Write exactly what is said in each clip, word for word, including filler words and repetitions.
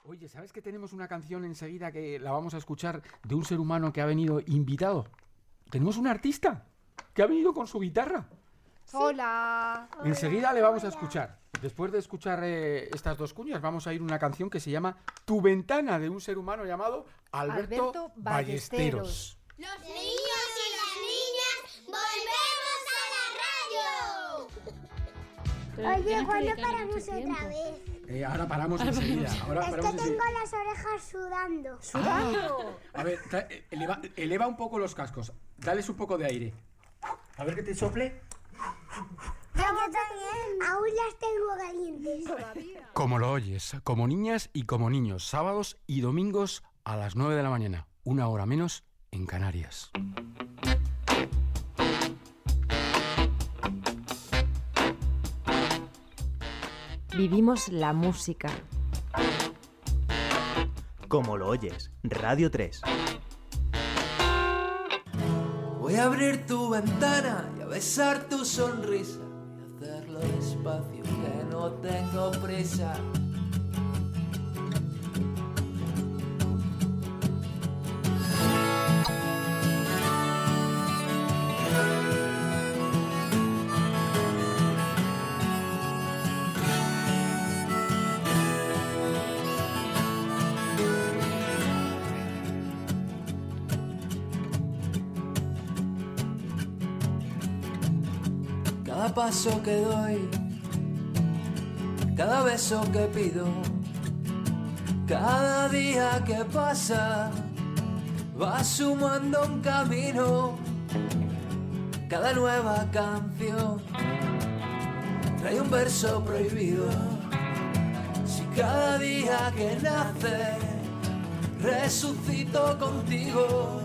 Oye, ¿sabes que tenemos una canción enseguida que la vamos a escuchar de un ser humano que ha venido invitado? Tenemos un artista que ha venido con su guitarra. Sí. Hola. Enseguida le vamos a escuchar. Después de escuchar eh, estas dos cuñas, vamos a ir a una canción que se llama Tu Ventana, de un ser humano llamado Alberto, Alberto Ballesteros. Los niños y las niñas volvemos a la radio. Oye, ¿cuándo paramos otra vez? Eh, ahora paramos enseguida. Ahora es paramos que tengo enseguida. Las orejas sudando. ¿Sudando? Ah, a ver, eleva, eleva un poco los cascos. Dales un poco de aire. A ver que te sople. Yo también. Aún las tengo calientes. Todavía. Como lo oyes, como niñas y como niños, sábados y domingos a las nueve de la mañana, una hora menos en Canarias. Vivimos la música. Como lo oyes, Radio tres. Voy a abrir tu ventana y a besar tu sonrisa. Voy a hacerlo despacio, que no tengo prisa. Cada paso que doy, cada beso que pido, cada día que pasa va sumando un camino. Cada nueva canción trae un verso prohibido. Si cada día que nace resucito contigo.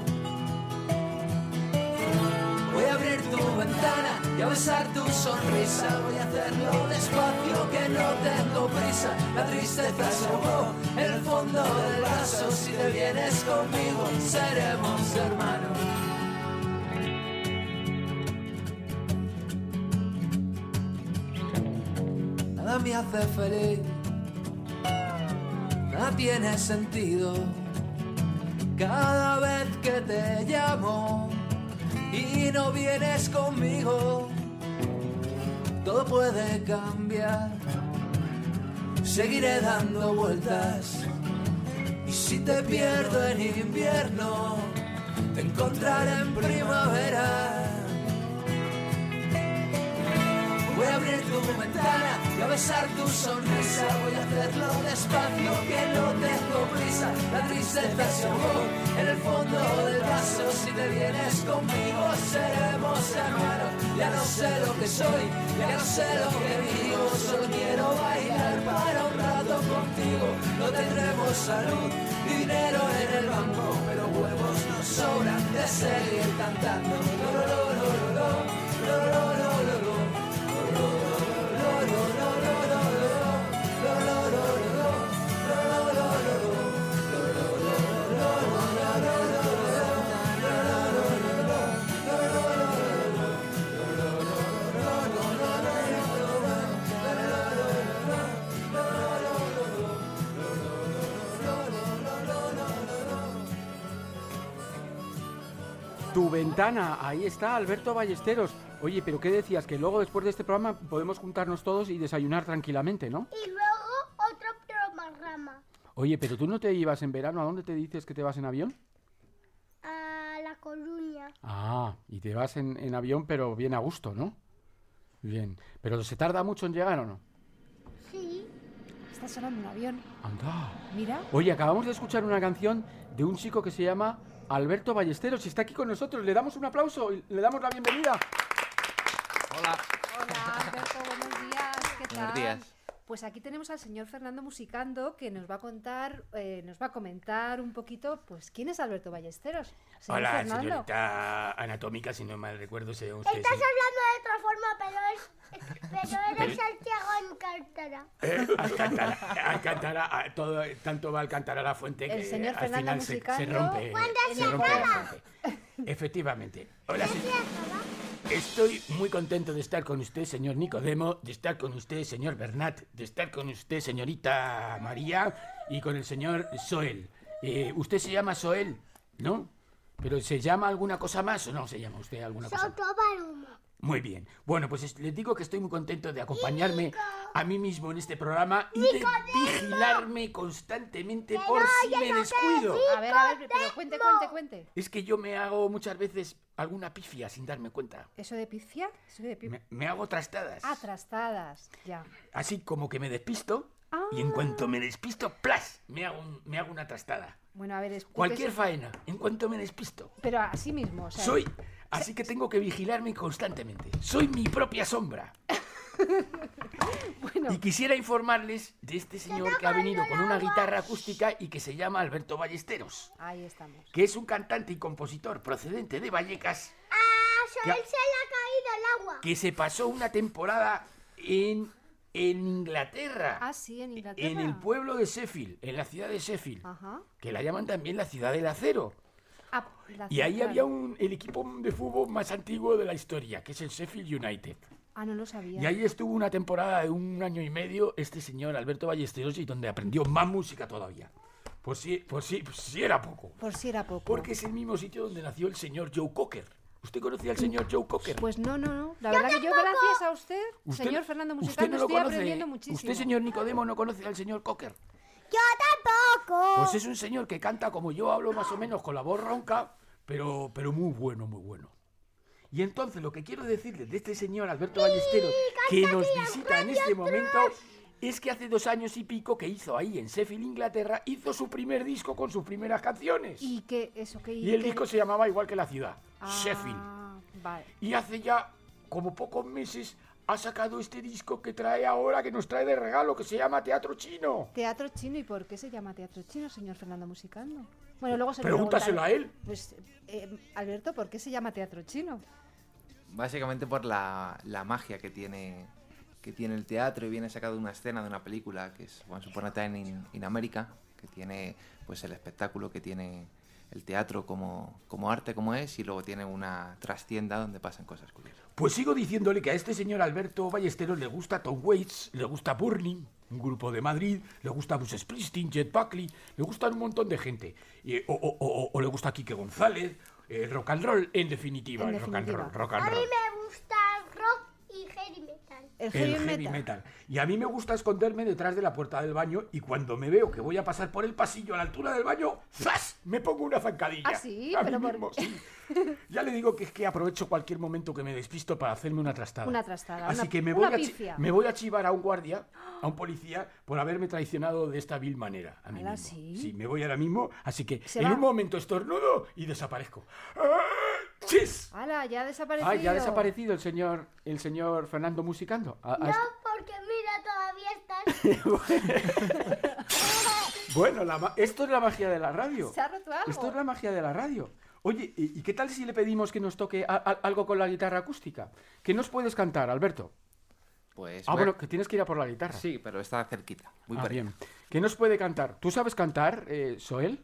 Voy a abrir tu ventana y a besar tu sonrisa. Voy a hacerlo despacio, que no tengo prisa. La tristeza se ahogó en el fondo del vaso. Si te vienes conmigo, seremos hermanos. Nada me hace feliz, nada tiene sentido. Cada vez que te llamo y no vienes conmigo, todo puede cambiar. Seguiré dando vueltas y si te pierdo en invierno, te encontraré en primavera. Voy a abrir tu ventana y a besar tu sonrisa. Voy a hacerlo despacio, que no tengo prisa. La tristeza se ahogó en el fondo del vaso. Si te vienes conmigo, seremos hermanos. Ya no sé lo que soy, ya no sé lo que digo. Solo quiero bailar para un rato contigo. No tendremos salud ni dinero en el banco, pero huevos nos sobran de seguir cantando. Lo, lo, lo, lo, lo, lo, lo, lo, lo, lo. Tu ventana, ahí está Alberto Ballesteros. Oye, pero ¿qué decías? Que luego después de este programa podemos juntarnos todos y desayunar tranquilamente, ¿no? Y luego otro programa. Oye, pero tú no te ibas en verano, ¿a dónde te dices que te vas en avión? A La Coruña. Ah, y te vas en, en avión, pero bien a gusto, ¿no? Bien. ¿Pero se tarda mucho en llegar o no? Sí. Está sonando un avión. Anda. Mira. Oye, acabamos de escuchar una canción de un chico que se llama Alberto Ballesteros y está aquí con nosotros. Le damos un aplauso y le damos la bienvenida. Hola. Hola, Alberto, buenos días. ¿Qué tal? Buenos días. Pues aquí tenemos al señor Fernando Musicando, que nos va a contar, eh, nos va a comentar un poquito, pues, ¿quién es Alberto Ballesteros? Señor Hola, Fernando. Señorita anatómica, si no mal recuerdo, sea usted. Estás sí. hablando de otra forma, pero, es, pero eres Santiago Alcántara. Eh, Alcántara, Alcántara, a- todo, tanto va a Alcántara la fuente El que señor al Fernando final se, se Musicando. rompe. ¿Cuándo se se rompe la acaba? fuente. Efectivamente. Hola, se- Estoy muy contento de estar con usted, señor Nicodemo, de estar con usted, señor Bernat, de estar con usted, señorita María, y con el señor Soel. Eh, ¿Usted se llama Soel? ¿No? ¿Pero se llama alguna cosa más o no se llama usted alguna cosa más? Sotobalomo. Muy bien. Bueno, pues es- les digo que estoy muy contento de acompañarme a mí mismo en este programa y de vigilarme constantemente por si me descuido. A ver, a ver, pero cuente, cuente, cuente. Es que yo me hago muchas veces alguna pifia sin darme cuenta. ¿Eso de pifia? ¿Eso de pifia? Me, me hago trastadas. Ah, trastadas, ya. Así como que me despisto y en cuanto me despisto, ¡plas! Me hago, un- me hago una trastada. Bueno, a ver, explíquese. Cualquier faena, en cuanto me despisto. Pero así mismo, o sea... Soy, así que tengo que vigilarme constantemente. Soy mi propia sombra. Bueno, Y quisiera informarles de este señor que ha venido con una guitarra acústica y que se llama Alberto Ballesteros, ahí estamos. que es un cantante y compositor procedente de Vallecas, Ah, Soel Ya. se le ha caído el agua. que se pasó una temporada en, en Inglaterra, Ah, sí, en Inglaterra. en el pueblo de Sheffield, en la ciudad de Sheffield, Ajá. que la llaman también la ciudad del acero. Ah, la Y ahí central. había un, el equipo de fútbol más antiguo de la historia, que es el Sheffield United. Ah, no lo sabía. Y ahí estuvo una temporada de un año y medio este señor Alberto Ballesteros y donde aprendió más música todavía. Pues sí, pues sí, pues sí era poco. Por si era poco. Porque es el mismo sitio donde nació el señor Joe Cocker. ¿Usted conocía al señor Joe Cocker? Pues no, no, no. La verdad que yo, gracias a usted, ¿Usted- señor Fernando usted Musicando, no lo estoy conoce? aprendiendo muchísimo. ¿Usted, señor Nicodemo, no conoce al señor Cocker? Yo tampoco. Pues es un señor que canta como yo hablo más o menos con la voz ronca, pero, pero muy bueno, muy bueno. Y entonces lo que quiero decirles de este señor Alberto Ballesteros, que nos visita en este momento, es que hace dos años y pico que hizo ahí en Sheffield, Inglaterra, hizo su primer disco con sus primeras canciones. Y que eso que... Y el que- disco se llamaba igual que la ciudad, Ah, Sheffield. Vale. Y hace ya como pocos meses ha sacado este disco que trae ahora, que nos trae de regalo, que se llama Teatro Chino. Teatro chino, ¿y por qué se llama teatro chino, señor Fernando Musicando? Bueno, luego se lo Pregúntaselo preguntaré. a él. Pues, eh, Alberto, ¿por qué se llama teatro chino? Básicamente por la, la magia que tiene, que tiene el teatro, y viene sacado de una escena de una película que es Once Upon a Time in, in America, que tiene pues el espectáculo que tiene el teatro como, como arte como es, y luego tiene una trastienda donde pasan cosas curiosas. Pues sigo diciéndole que a este señor Alberto Ballesteros le gusta Tom Waits, le gusta Burning, un grupo de Madrid, le gusta Bruce Springsteen, Jet Buckley, le gustan un montón de gente. Y, o, o- o- o le gusta Quique González, el rock and roll, en definitiva, En el rock and definitiva. roll, rock and A mí roll. me gusta el rock y heavy metal. El El heavy, heavy metal. metal. Y a mí me gusta esconderme detrás de la puerta del baño y cuando me veo que voy a pasar por el pasillo a la altura del baño, ¡zas! Me pongo una zancadilla. ¿Ah, sí? A mí ¿Pero por mismo, qué? sí. Ya le digo que es que aprovecho cualquier momento que me despisto para hacerme una trastada. Una trastada, Así una- que me una voy, a chi- pifia. me voy a chivar a un guardia, a un policía, por haberme traicionado de esta vil manera. A mí ¿Hala, mismo. sí? Sí, me voy ahora mismo, así que Se en va. un momento estornudo y desaparezco. ¡Ah! ¡Chis! ¡Hala, ya ha desaparecido! Ah, ya ha desaparecido el señor, el señor Fernando Musicando. Ha- ha No, est- porque mira, todavía estás. Bueno, la ma- esto es la magia de la radio. ¿Se ha roto algo? Esto es la magia de la radio. Oye, ¿y, y qué tal si le pedimos que nos toque a- a- algo con la guitarra acústica? ¿Qué nos puedes cantar, Alberto? Pues Ah, voy a- bueno, que tienes que ir a por la guitarra. Sí, pero está cerquita, muy Ah, perilla. bien. ¿Qué nos puede cantar? ¿Tú sabes cantar, eh, Soel?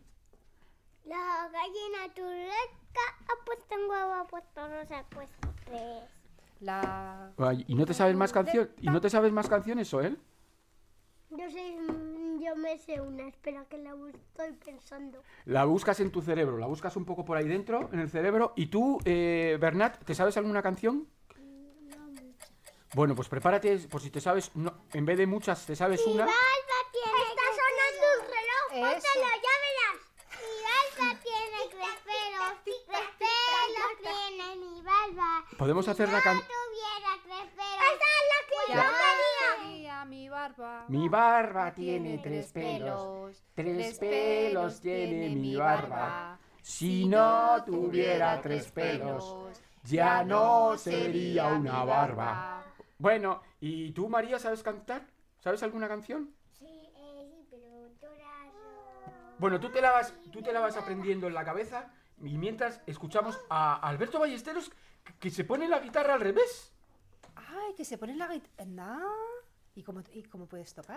La gallina turca ha puesto un huevo, ha puesto dos, ha puesto tres. La... Ay, ¿Y no te sabes más canciones? ¿Y no te sabes más canciones, Soel? Yo sé, mm, yo me sé una, espera que la bu- estoy pensando. La buscas en tu cerebro, la buscas un poco por ahí dentro, en el cerebro. ¿Y tú, eh, Bernat, te sabes alguna canción? Bueno, pues prepárate, por si te sabes, no, en vez de muchas, te sabes una. Alba tiene Está sonando un reloj, Eso. póntelo, ya verás. Mi Alba tiene tres pelos, tres pelos tiene mi barba. Podemos hacer la can... Si no tuviera tres pelos. Esa es la que Ya yo quería. sería mi barba. Mi barba tiene tres pelos, tres pelos tiene mi barba. Si no tuviera tres pelos, ya no sería una barba. Bueno, ¿y tú, María, sabes cantar? ¿Sabes alguna canción? Sí, eh, sí, pero todas... Bueno, tú te la vas, tú te la vas aprendiendo en la cabeza y mientras escuchamos a Alberto Ballesteros que se pone la guitarra al revés. Ay, que se pone la guitarra. ¿Y cómo, ¿Y cómo puedes tocar?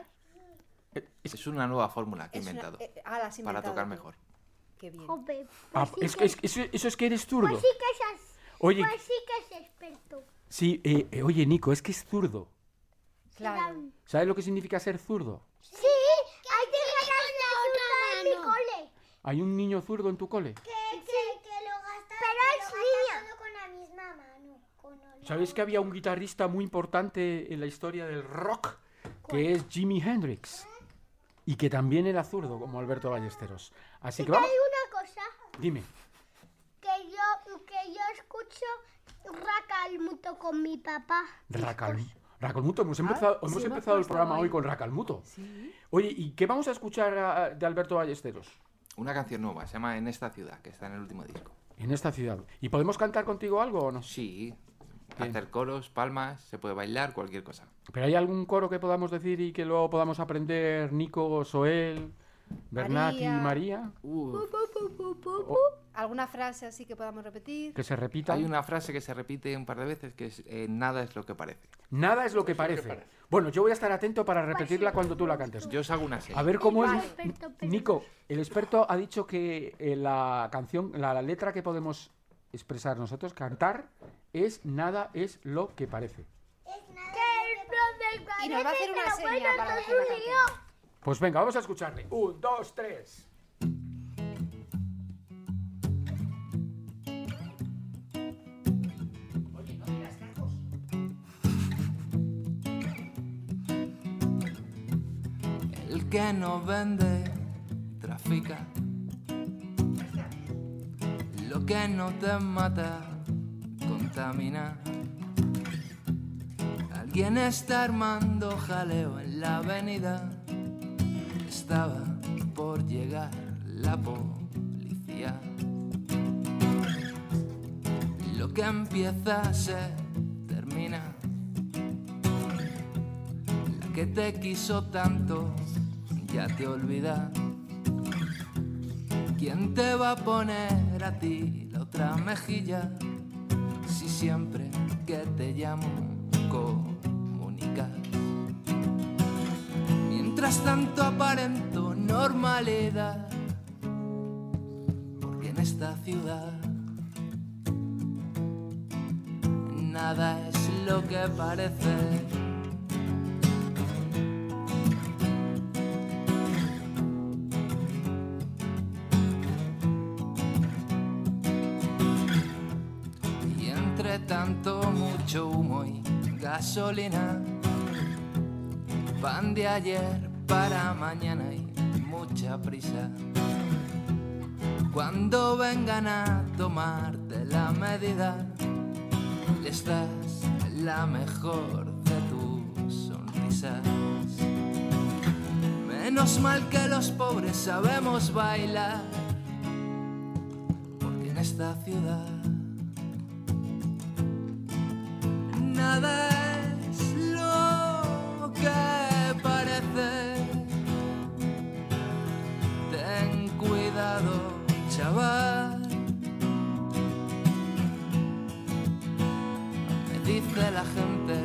Es una nueva fórmula que he Es una- inventado eh, ah, la has para inventado tocar tú. mejor. Qué bien. Jope, Ah, pues, es sí que, es que eso, eso es que eres zurdo. pues sí que es, Oye, pues sí que es experto. sí, eh, eh, oye, Nico, es que es zurdo. Claro. ¿Sabes lo que significa ser zurdo? Sí, hay que ganar ¿Hay un niño zurdo en tu cole? Que, que, que lo gasta, pero que es niña. Todo con la misma mano. Con la ¿Sabéis que había un guitarrista muy importante en la historia del rock? Que es Jimi Hendrix. Y que también era zurdo, como Alberto Ballesteros. Así que vamos... hay una cosa. Dime. Que yo, que yo escucho Racalmuto con mi papá. Racal... Racalmuto, hemos empezado, hemos sí, empezado el hemos programa estado hoy ahí. con Racalmuto. Sí. Oye, ¿y qué vamos a escuchar a- de Alberto Ballesteros? Una canción nueva, se llama En esta ciudad, que está en el último disco. En esta ciudad. ¿Y podemos cantar contigo algo o no? Sí, Bien. hacer coros, palmas, se puede bailar, cualquier cosa. ¿Pero hay algún coro que podamos decir y que luego podamos aprender Nico, Soel, Bernat y María. María? Uh, ¿Alguna frase así que podamos repetir? Que se repita. hay una frase que se repite un par de veces que es eh, nada es lo que parece. Nada es lo que parece. Bueno, yo voy a estar atento para repetirla cuando tú la cantes. Yo os hago una serie. A ver cómo Vale. es. Experto, pero- Nico, el experto ha dicho que eh, la canción, la, la letra que podemos expresar nosotros, cantar, es nada es lo que parece. Y nos va a hacer una seña para hacer la canción. Pues venga, vamos a escucharle. Un, dos, tres. El que no vende, trafica. Lo que no te mata, contamina. Alguien está armando jaleo en la avenida. Estaba por llegar la policía. Lo que empieza se termina. La que te quiso tanto ya te olvida. ¿Quién te va a poner a ti la otra mejilla? Si siempre que te llamo comunicas. Mientras tanto aparento normalidad, porque en esta ciudad nada es lo que parece. Y entre tanto mucho humo y gasolina, pan de ayer para mañana y mucha prisa. Cuando vengan a tomarte la medida, les das la mejor de tus sonrisas. Menos mal que los pobres sabemos bailar, porque en esta ciudad nada es lo que parece. Ten cuidado, chaval, me dice la gente.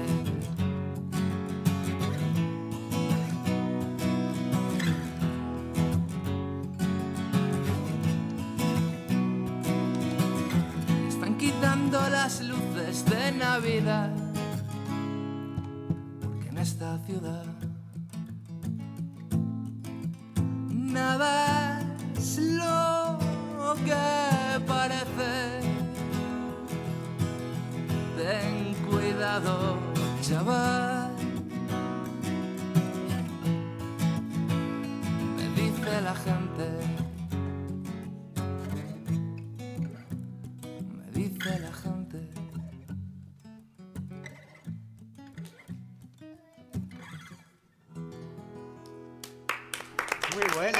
Están quitando las luces de Navidad, porque en esta ciudad nada es lo que parece. Ten cuidado, chaval, me dice la gente. Me dice la gente. Muy bueno.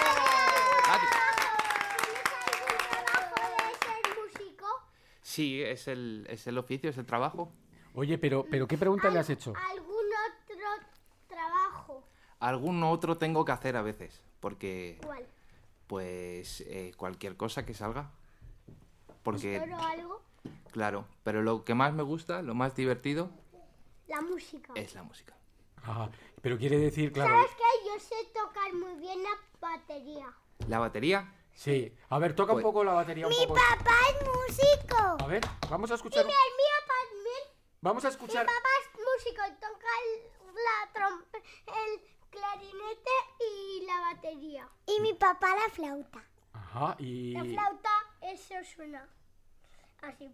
Sí, es el, es el oficio, es el trabajo. Oye, pero, pero ¿qué pregunta le has hecho? ¿Algún otro trabajo? Algún otro tengo que hacer a veces, porque ¿Cuál? pues eh, cualquier cosa que salga. Porque, ¿Solo algo? claro, pero lo que más me gusta, lo más divertido, La música. es la música. Ajá, pero quiere decir, claro. ¿Sabes qué? Yo sé tocar muy bien la batería. La batería, Sí. A ver, toca un Pues- poco la batería un Mi poco. papá es músico. A ver, vamos a Y escuchar. el mío también. Vamos a Mi escuchar. papá es músico y toca el, la trompe, el clarinete y la batería. Y mi papá la flauta. Ajá, y... La flauta, eso suena así.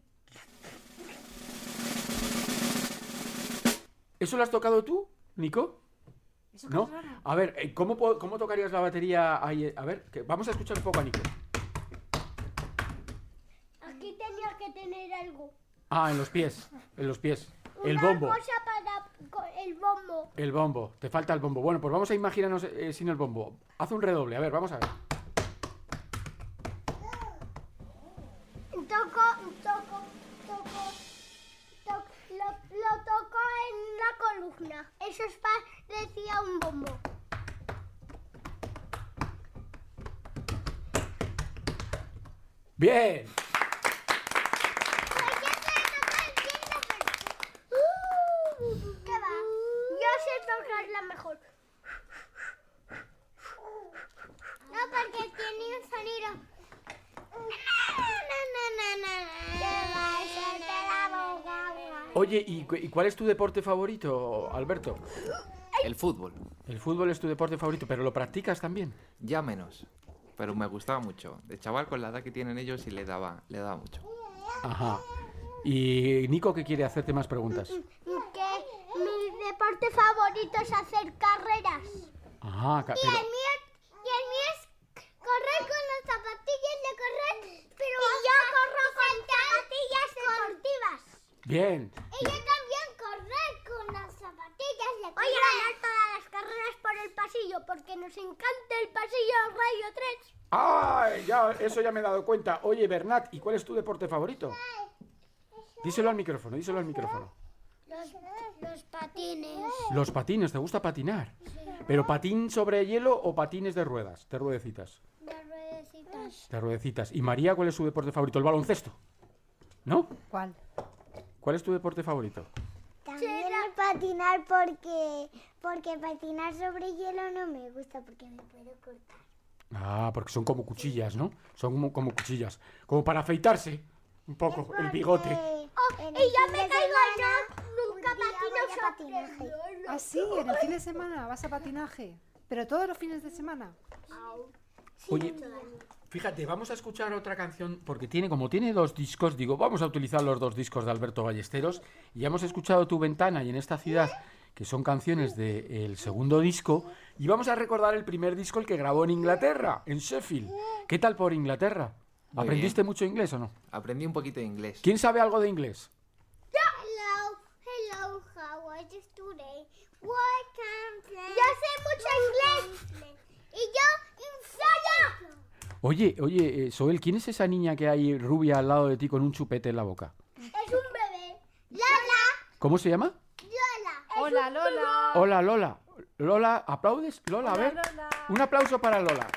¿Eso lo has tocado tú, Nico? Eso ¿No? qué raro. A ver, eh, ¿cómo, po- cómo tocarías la batería ahí? A ver, que vamos a escuchar un poco a Nico. Aquí tenía que tener algo. Ah, en los pies, en los pies. El Una bombo, cosa para co- el bombo. el bombo. Te falta el bombo. Bueno, pues vamos a imaginarnos eh, sin el bombo. Haz un redoble, a ver, vamos a ver. Toco, toco, toco, toco lo, lo toco en la columna. Eso es parecía un bombo. ¡Bien! ¿Qué va? Yo sé tocarla mejor. No, porque tiene un sonido. ¿Qué va? Eso te la boca. Oye, ¿y, cu- y cuál es tu deporte favorito, Alberto? El fútbol, El fútbol es tu deporte favorito, pero ¿lo practicas también? ya menos. Pero me gustaba mucho. De chaval, con la edad que tienen ellos, y le daba, le daba mucho. Ajá. Y Nico, ¿qué quiere hacerte más preguntas? Que mi deporte favorito es hacer carreras. Ajá, ca- Y pero... el mío, y el mío es correr con las zapatillas de correr, pero y yo corro con zapatillas deportivas. Bien. Y yo también correr con las zapatillas de correr. Oye, ganar todas las carreras por el pasillo, porque nos encanta el pasillo Radio tres. ¡Ay! Ya, eso ya me he dado cuenta. Oye, Bernat, ¿y cuál es tu deporte favorito? Díselo al micrófono, díselo al micrófono. Los, los patines. Los patines, ¿te gusta patinar? ¿Pero patín sobre hielo o patines de ruedas? De ruedecitas. Las ruedecitas. De ruedecitas. ¿Y María, cuál es su deporte favorito? ¿El baloncesto? ¿No? ¿Cuál? ¿Cuál es tu deporte favorito? También el patinar porque, porque patinar sobre hielo no me gusta porque me puedo cortar. Ah, porque son como cuchillas, ¿no? Son como, como cuchillas. Como para afeitarse un poco el bigote. Oh, y yo me caigo yo nunca patino sobre Ah, sí, en el fin de semana vas a patinaje. Pero todos los fines de semana. Oye, fíjate, vamos a escuchar otra canción, porque tiene, como tiene dos discos, digo, vamos a utilizar los dos discos de Alberto Ballesteros, y ya hemos escuchado Tu Ventana y En esta ciudad, que son canciones del segundo disco, y vamos a recordar el primer disco, el que grabó en Inglaterra, en Sheffield. ¿Qué tal por Inglaterra? Muy ¿Aprendiste bien. mucho inglés o no? Aprendí un poquito de inglés. ¿Quién sabe algo de inglés? Hello, hello, how are you today? What can play? Yo sé mucho inglés. Y yo, ensayo. Oye, oye, eh, Soel, ¿quién es esa niña que hay rubia al lado de ti con un chupete en la boca? Es un bebé. Lola, ¿Cómo se llama? Lola. Hola, Lola. Hola, Lola. Lola, ¿aplaudes? Lola, a Hola, ver. Lola. Un aplauso para Lola.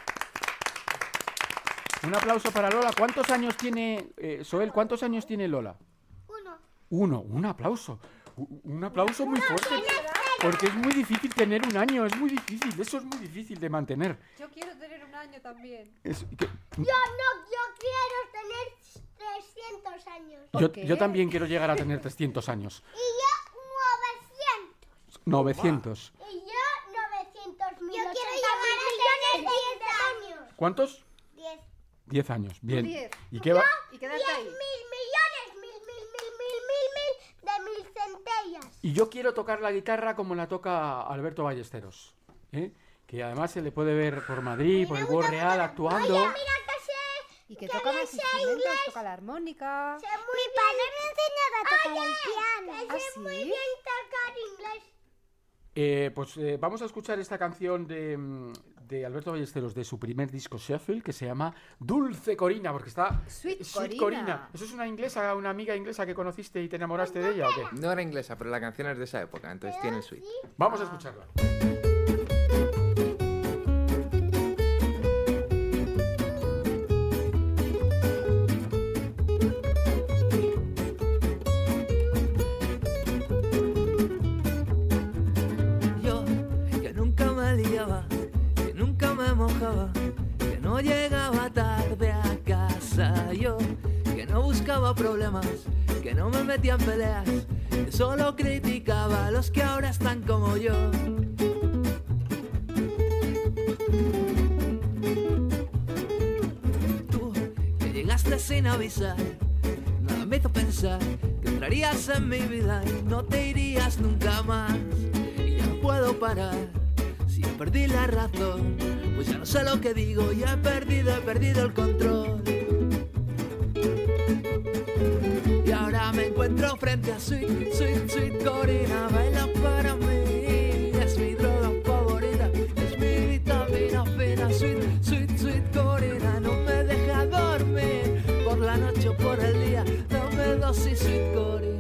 Un aplauso para Lola. ¿Cuántos años tiene, eh, Soel, cuántos años tiene Lola? Uno. Uno, un aplauso. U- Un aplauso muy fuerte. Porque es muy difícil tener un año, es muy difícil. Eso es muy difícil de mantener. Yo quiero tener un año también. Es que- Yo no, yo quiero tener trescientos años. yo, ¿Por qué? yo también quiero llegar a tener trescientos años. Y yo novecientos. novecientos. Y yo novecientos mil. Yo quiero llegar a tener diez años. ¿Cuántos? diez. diez años. Bien. diez. ¿Y qué va? Y quedarte diez ahí. mil millones, mil, mil, mil, mil, mil, mil de mil centellas. Y yo quiero tocar la guitarra como la toca Alberto Ballesteros. ¿eh? Que además se le puede ver por Madrid, por el World Real actuando. Mira que sé. Y que toca más instrumentos, toca la armónica. sé muy Mi padre me enseñaba a tocar el piano. ¿Ah, sé sí? muy bien tocar inglés. Eh, pues eh, vamos a escuchar esta canción de, mm, de Alberto Ballesteros de su primer disco Sheffield, que se llama Dulce Corina, porque está Sweet Sweet Corina. ¿Eso es una inglesa, una amiga inglesa que conociste y te enamoraste de ella o qué? No era inglesa, pero la canción es de esa época, entonces tiene el suite. Vamos a escucharla. Yo, que nunca me liaba, que nunca me mojaba, que no llegaba tarde a casa. Yo, que no buscaba problemas, que no me metía en peleas, que solo criticaba a los que ahora están como yo. sin avisar. Nada me hizo pensar que entrarías en mi vida y no te irías nunca más. Y ya no puedo parar, si ya perdí la razón, pues ya no sé lo que digo, ya he perdido, he perdido el control. Y ahora me encuentro frente a Sweet, Sweet, Sweet Corina, baila para mí, es mi droga favorita, es mi vitamina fina. Sweet, Sweet, Sweet Corina, no me deja dormir por la noche o por el día, dame dosis Sweet Corina.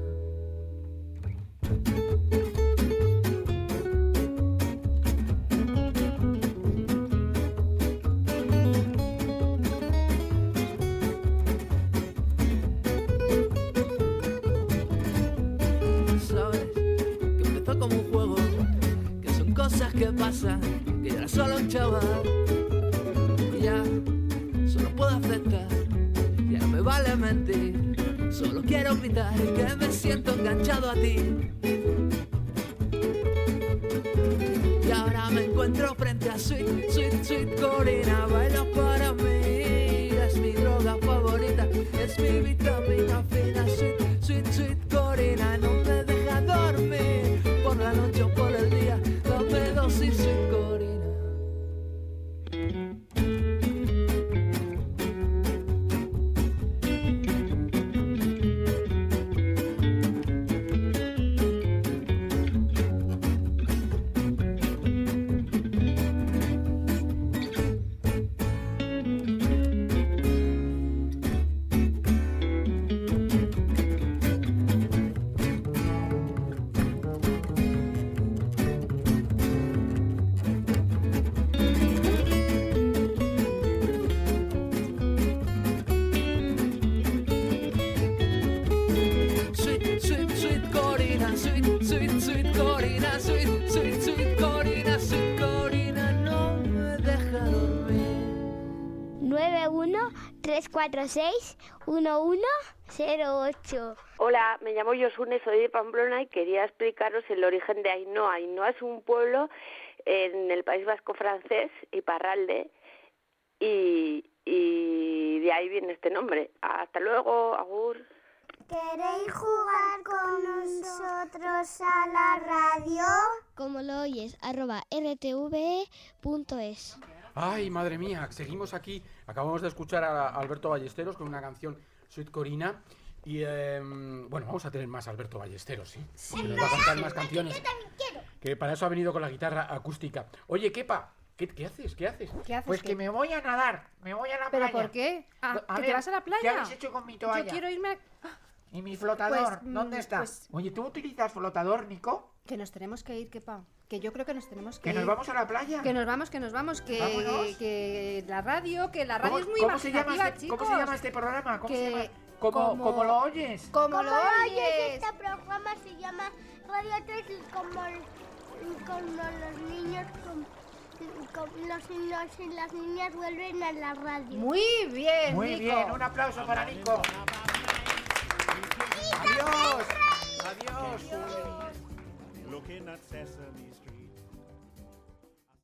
Cosas que pasan, que yo era solo un chaval y ya solo puedo aceptar, ya no me vale mentir, solo quiero gritar que me siento enganchado a ti. Y ahora me encuentro frente a Sweet, Sweet, Sweet Corina, baila para mí, es mi droga favorita, es mi vitamina fina. Sweet, Sweet, Sweet Corina, no me deja dormir por la noche o por el día, dame dosis Sweet Corina. Sweet, sweet, sweet Corina, sweet, sweet, sweet Corina, sweet, sweet, sweet Corina, sweet Corina, no me deja dormir. nueve uno tres cuatro seis uno uno cero ocho. Hola, me llamo Yosune, soy de Pamplona y quería explicaros el origen de Ainhoa. Ainhoa es un pueblo en el País Vasco francés, Iparralde, y, y de ahí viene este nombre. Hasta luego, agur. ¿Queréis jugar con nosotros a la radio? Como lo oyes, arroba r t v e punto es. Ay, madre mía, seguimos aquí. Acabamos de escuchar a Alberto Ballesteros con una canción Sweet Corina. Y eh, bueno, vamos a tener más Alberto Ballesteros, ¿sí? Sí. Que nos va a cantar más canciones. Yo también quiero. Que para eso ha venido con la guitarra acústica. Oye, Kepa, ¿qué, qué haces? ¿Qué haces? ¿Qué haces? Pues ¿Qué? que me voy a nadar, me voy a la ¿Pero playa. por qué? Ah, A ¿que ver, te vas a la ¿qué playa? habéis hecho con mi toalla? Yo quiero irme a... ¿Y mi flotador? Pues, ¿Dónde mm, está? pues- Oye, ¿tú utilizas flotador, Nico? Que nos tenemos que ir, Kepa. Que yo creo que nos tenemos que, ¿Que ir. nos vamos a la playa? Que nos vamos, que nos vamos, que, Vámonos. que la radio, que la radio ¿Cómo, es muy cómo se llama imaginativa, este, chicos. ¿Cómo se llama este programa? ¿Cómo Que se llama? ¿Cómo, como- cómo lo oyes? Como Como lo lo oyes, oyes. este programa se llama Radio tres y como, como los niños, como, como los niños y las niñas vuelven a la radio. Muy bien, Muy Nico. bien, un aplauso para Nico. Adiós. Adiós. Looking at Sesame Street.